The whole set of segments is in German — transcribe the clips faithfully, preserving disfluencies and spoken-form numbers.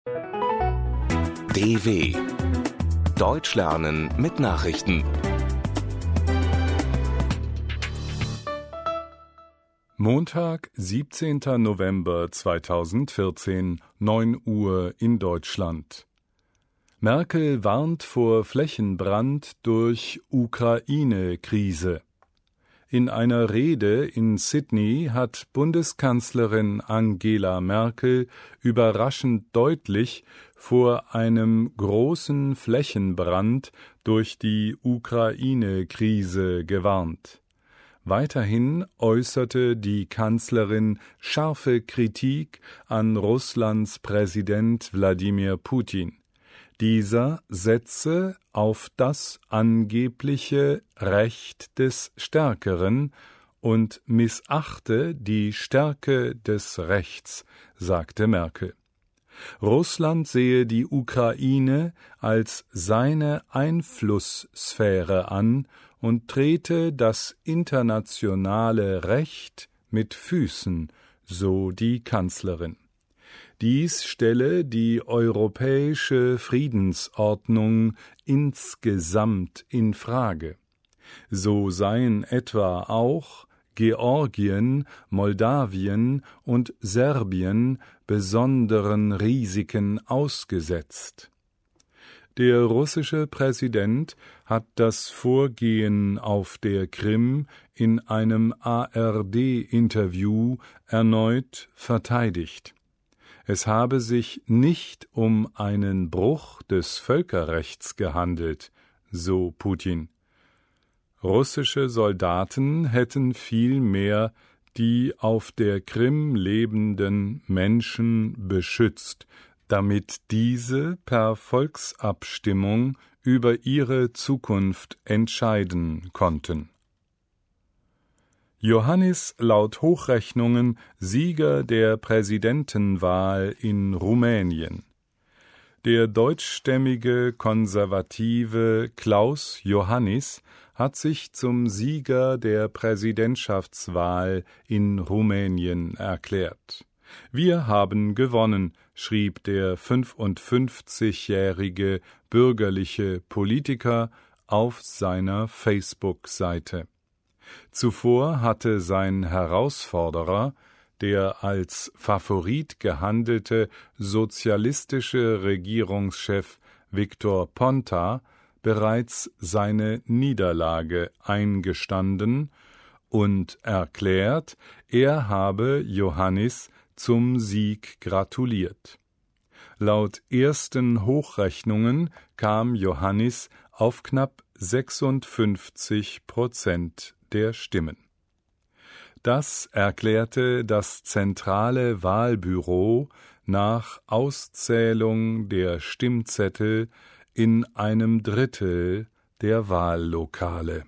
D W Deutsch lernen mit Nachrichten. Montag, siebzehnter November zweitausendvierzehn, neun Uhr in Deutschland. Merkel warnt vor Flächenbrand durch Ukraine-Krise. In einer Rede in Sydney hat Bundeskanzlerin Angela Merkel überraschend deutlich vor einem großen Flächenbrand durch die Ukraine-Krise gewarnt. Weiterhin äußerte die Kanzlerin scharfe Kritik an Russlands Präsident Wladimir Putin. Dieser setze auf das angebliche Recht des Stärkeren und missachte die Stärke des Rechts, sagte Merkel. Russland sehe die Ukraine als seine Einflusssphäre an und trete das internationale Recht mit Füßen, so die Kanzlerin. Dies stelle die europäische Friedensordnung insgesamt in Frage. So seien etwa auch Georgien, Moldawien und Serbien besonderen Risiken ausgesetzt. Der russische Präsident hat das Vorgehen auf der Krim in einem A R D-Interview erneut verteidigt. Es habe sich nicht um einen Bruch des Völkerrechts gehandelt, so Putin. Russische Soldaten hätten vielmehr die auf der Krim lebenden Menschen beschützt, damit diese per Volksabstimmung über ihre Zukunft entscheiden konnten. Iohannis laut Hochrechnungen Sieger der Präsidentenwahl in Rumänien. Der deutschstämmige Konservative Klaus Iohannis hat sich zum Sieger der Präsidentschaftswahl in Rumänien erklärt. Wir haben gewonnen, schrieb der fünfundfünfzigjährige bürgerliche Politiker auf seiner Facebook-Seite. Zuvor hatte sein Herausforderer, der als Favorit gehandelte sozialistische Regierungschef Victor Ponta, bereits seine Niederlage eingestanden und erklärt, er habe Iohannis zum Sieg gratuliert. Laut ersten Hochrechnungen kam Iohannis auf knapp sechsundfünfzig Prozent der Stimmen. Das erklärte das zentrale Wahlbüro nach Auszählung der Stimmzettel in einem Drittel der Wahllokale.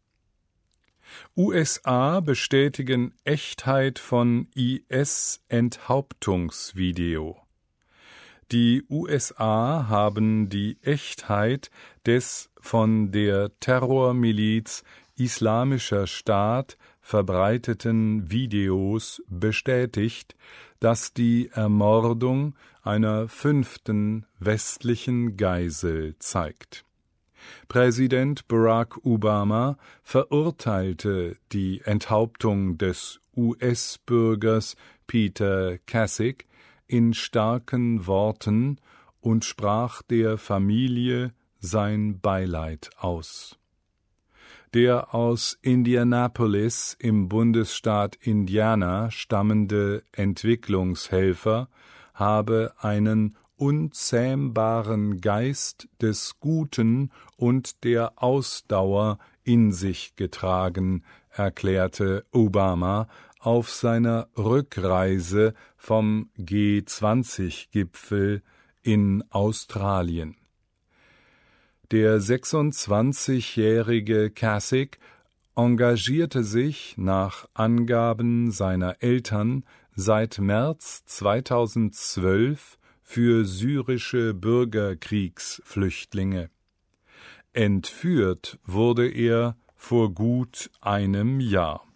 U S A bestätigen Echtheit von I S-Enthauptungsvideo. Die U S A haben die Echtheit des von der Terrormiliz Islamischer Staat verbreiteten Videos bestätigt, das die Ermordung einer fünften westlichen Geisel zeigt. Präsident Barack Obama verurteilte die Enthauptung des U S-Bürgers Peter Kasich in starken Worten und sprach der Familie sein Beileid aus. Der aus Indianapolis im Bundesstaat Indiana stammende Entwicklungshelfer habe einen unzähmbaren Geist des Guten und der Ausdauer in sich getragen, erklärte Obama auf seiner Rückreise vom G zwanzig Gipfel in Australien. Der sechsundzwanzigjährige Kasich engagierte sich nach Angaben seiner Eltern seit März zweitausendzwölf für syrische Bürgerkriegsflüchtlinge. Entführt wurde er vor gut einem Jahr.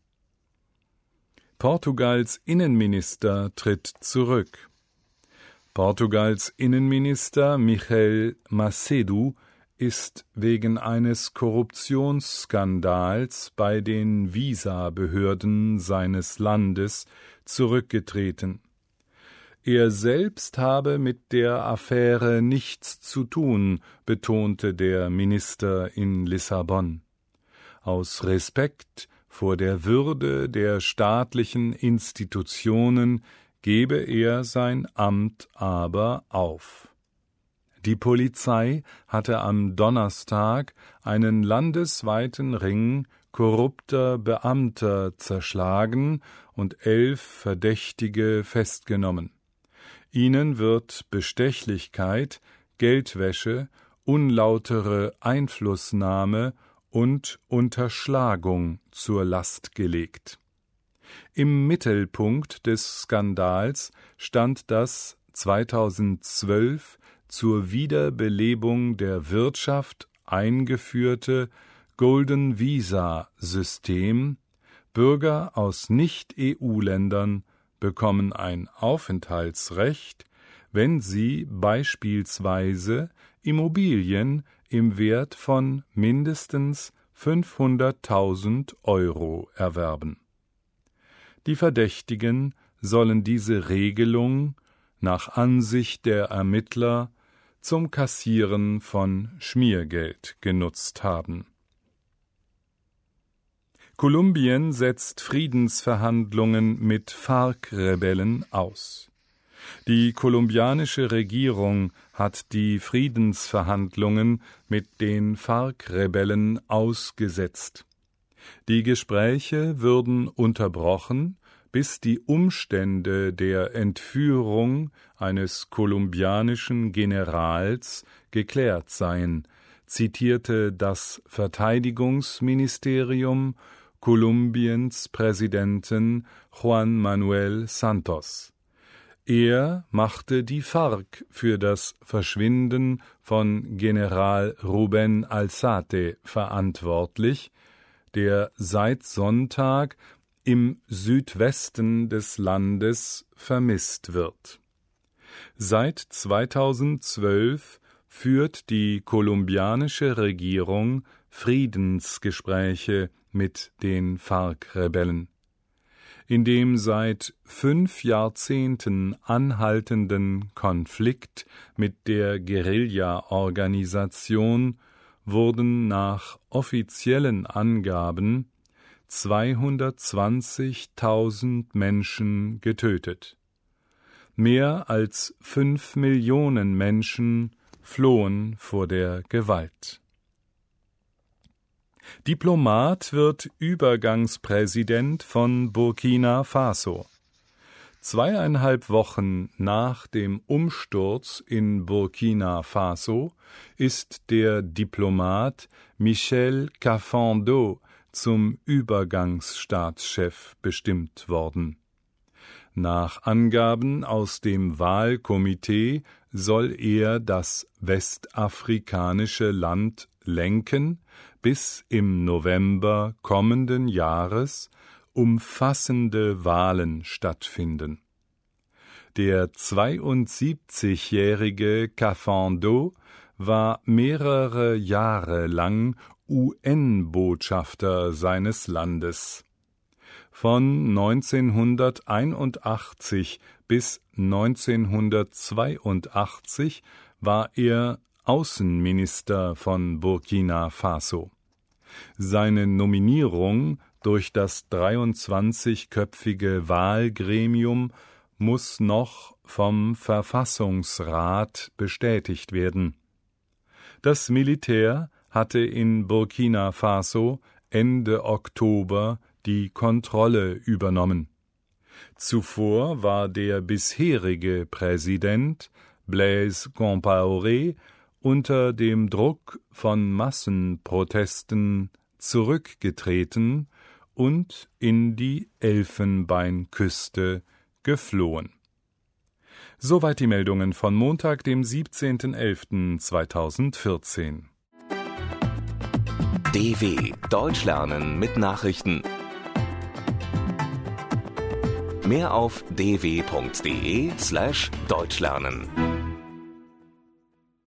Portugals Innenminister tritt zurück. Portugals Innenminister Michel Macedo ist wegen eines Korruptionsskandals bei den Visabehörden seines Landes zurückgetreten. Er selbst habe mit der Affäre nichts zu tun, betonte der Minister in Lissabon. Aus Respekt vor der Würde der staatlichen Institutionen gebe er sein Amt aber auf. Die Polizei hatte am Donnerstag einen landesweiten Ring korrupter Beamter zerschlagen und elf Verdächtige festgenommen. Ihnen wird Bestechlichkeit, Geldwäsche, unlautere Einflussnahme und Unterschlagung zur Last gelegt. Im Mittelpunkt des Skandals stand das zweitausendzwölf zur Wiederbelebung der Wirtschaft eingeführte Golden Visa-System. Bürger aus Nicht-E U-Ländern bekommen ein Aufenthaltsrecht, wenn sie beispielsweise Immobilien im Wert von mindestens fünfhunderttausend Euro erwerben. Die Verdächtigen sollen diese Regelung nach Ansicht der Ermittler zum Kassieren von Schmiergeld genutzt haben. Kolumbien setzt Friedensverhandlungen mit FARC-Rebellen aus. Die kolumbianische Regierung hat die Friedensverhandlungen mit den FARC-Rebellen ausgesetzt. Die Gespräche würden unterbrochen, bis die Umstände der Entführung eines kolumbianischen Generals geklärt seien, zitierte das Verteidigungsministerium Kolumbiens Präsidenten Juan Manuel Santos. Er machte die FARC für das Verschwinden von General Rubén Alzate verantwortlich, der seit Sonntag im Südwesten des Landes vermisst wird. Seit zweitausendzwölf führt die kolumbianische Regierung Friedensgespräche mit den FARC-Rebellen. In dem seit fünf Jahrzehnten anhaltenden Konflikt mit der Guerilla-Organisation wurden nach offiziellen Angaben zweihundertzwanzigtausend Menschen getötet. Mehr als fünf Millionen Menschen flohen vor der Gewalt. Diplomat wird Übergangspräsident von Burkina Faso. Zweieinhalb Wochen nach dem Umsturz in Burkina Faso ist der Diplomat Michel Kafando zum Übergangsstaatschef bestimmt worden. Nach Angaben aus dem Wahlkomitee soll er das westafrikanische Land lenken, bis im November kommenden Jahres umfassende Wahlen stattfinden. Der zweiundsiebzigjährige Kafando war mehrere Jahre lang U N-Botschafter seines Landes. Von neunzehnhunderteinundachtzig bis neunzehnhundertzweiundachtzig war er Außenminister von Burkina Faso. Seine Nominierung durch das dreiundzwanzigköpfige Wahlgremium muss noch vom Verfassungsrat bestätigt werden. Das Militär hatte in Burkina Faso Ende Oktober die Kontrolle übernommen. Zuvor war der bisherige Präsident Blaise Compaoré unter dem Druck von Massenprotesten zurückgetreten und in die Elfenbeinküste geflohen. Soweit die Meldungen von Montag, dem siebzehnten elften zweitausendvierzehn. D W Deutsch lernen mit Nachrichten. Mehr auf d w punkt d e slash deutschlernen.